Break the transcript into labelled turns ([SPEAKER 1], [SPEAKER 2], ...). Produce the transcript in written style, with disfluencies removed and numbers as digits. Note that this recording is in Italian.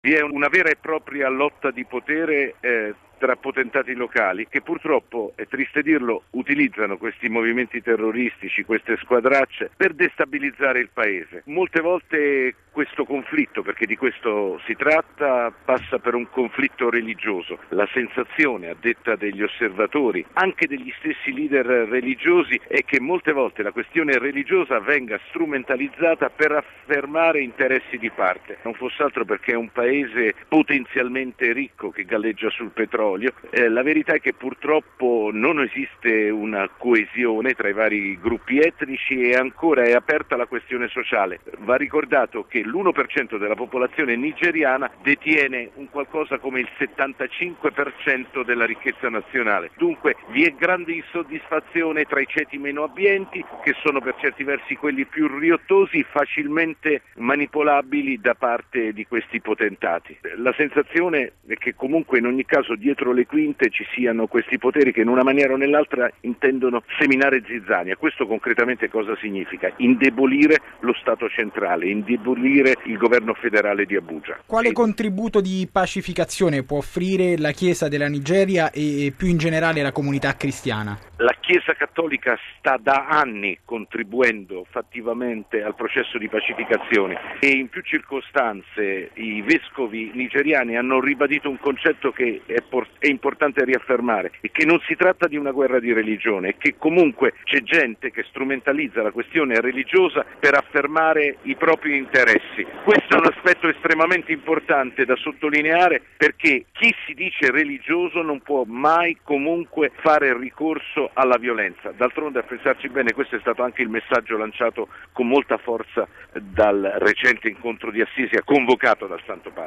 [SPEAKER 1] Vi è una vera e propria lotta di potere tra potentati locali che purtroppo, è triste dirlo, utilizzano questi movimenti terroristici, queste squadracce per destabilizzare il paese. Molte volte questo conflitto, perché di questo si tratta, passa per un conflitto religioso. La sensazione, a detta degli osservatori, anche degli stessi leader religiosi, è che molte volte la questione religiosa venga strumentalizzata per affermare interessi di parte. Non fosse altro perché è un paese potenzialmente ricco che galleggia sul petrolio. La verità è che purtroppo non esiste una coesione tra i vari gruppi etnici e ancora è aperta la questione sociale. Va ricordato che l'1% della popolazione nigeriana detiene un qualcosa come il 75% della ricchezza nazionale. Dunque vi è grande insoddisfazione tra i ceti meno abbienti, che sono per certi versi quelli più riottosi, facilmente manipolabili da parte di questi potentati. La sensazione è che comunque in ogni caso dietro le quinte ci siano questi poteri che in una maniera o nell'altra intendono seminare zizzania. Questo concretamente cosa significa? Indebolire lo Stato centrale, indebolire il governo federale di Abuja.
[SPEAKER 2] Quale contributo di pacificazione può offrire la Chiesa della Nigeria e più in generale la comunità cristiana?
[SPEAKER 1] La Chiesa cattolica sta da anni contribuendo fattivamente al processo di pacificazione e in più circostanze i vescovi nigeriani hanno ribadito un concetto che è importante riaffermare, e che non si tratta di una guerra di religione, e che comunque c'è gente che strumentalizza la questione religiosa per affermare i propri interessi. Questo è un aspetto estremamente importante da sottolineare, perché chi si dice religioso non può mai comunque fare ricorso alla violenza. D'altronde, a pensarci bene, questo è stato anche il messaggio lanciato con molta forza dal recente incontro di Assisi convocato dal Santo Padre.